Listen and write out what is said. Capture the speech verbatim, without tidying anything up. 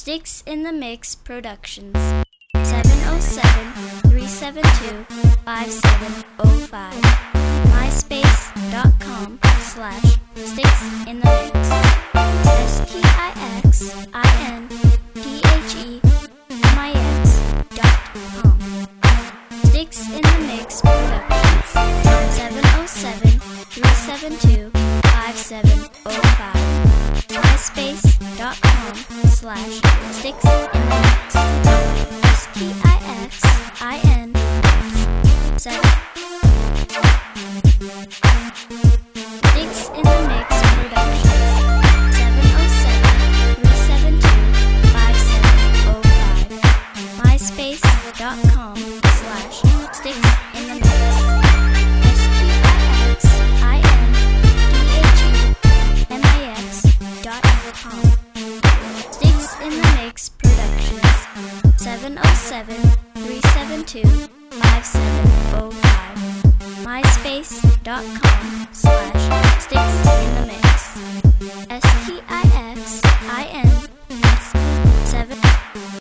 Sticks in the Mix Productions. seven oh seven, three seven two, five seven oh five. MySpace.com slash Sticks in the Mix. S T I X I N T H E M I X dot com. Sticks in the Mix Productions. seven oh seven, three seven two, five seven oh five. MySpace.com slash Sticks in the Mix. S T I X I N seven. Sticks in the Mix Productions. seven oh seven, three seven two, five seven oh five. MySpace.com slash Sticks in the Mix. S T I X I N T H E M I X dot com. Sticks in the Mix Productions. seven oh seven, three seven two, five seven oh five. MySpace.com slash Sticks in the Mix.